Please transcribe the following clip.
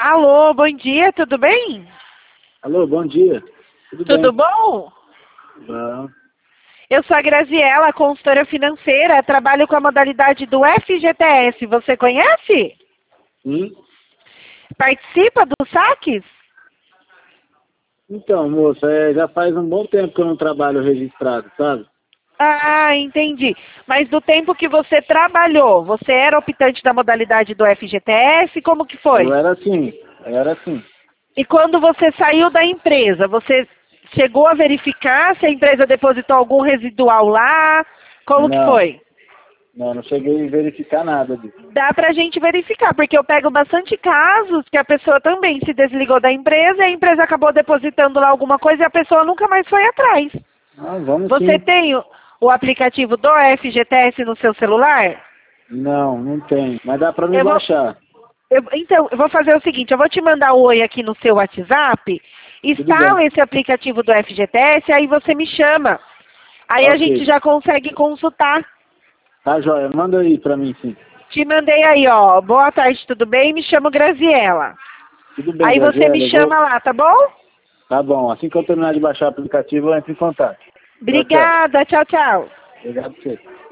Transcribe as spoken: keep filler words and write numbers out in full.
Alô, bom dia, tudo bem? Alô, bom dia. Tudo, Tudo bem? bom? Bom. Eu sou a Graziela, consultora financeira, trabalho com a modalidade do F G T S. Você conhece? Sim? Participa dos saques? Então, moça, é, já faz um bom tempo que eu não trabalho registrado, sabe? Ah, entendi. Mas do tempo que você trabalhou, você era optante da modalidade do F G T S? Como que foi? Eu era assim, eu era assim. E quando você saiu da empresa, você chegou a verificar se a empresa depositou algum residual lá? Como que Não, foi? não, não cheguei a verificar nada disso. Dá pra gente verificar, porque eu pego bastante casos que a pessoa também se desligou da empresa e a empresa acabou depositando lá alguma coisa e a pessoa nunca mais foi atrás. Ah, vamos Você sim. tem o, o aplicativo do F G T S no seu celular? Não, não tem, mas dá pra me Eu vou, baixar. eu- então, eu vou fazer o seguinte, eu vou te mandar o oi aqui no seu WhatsApp, Tudo bem. instala esse aplicativo do F G T S, aí você me chama. Aí a gente Ok. já consegue consultar. Tá joia, manda aí pra mim sim. Te mandei aí, ó. Boa tarde, tudo bem? Me chamo Graziela. Tudo bem, Aí você me Graziela, eu chama vou... lá, tá bom? Tá bom, assim que eu terminar de baixar o aplicativo, eu entro em contato. Tchau, tchau. Obrigada, tchau, tchau. Obrigado por você.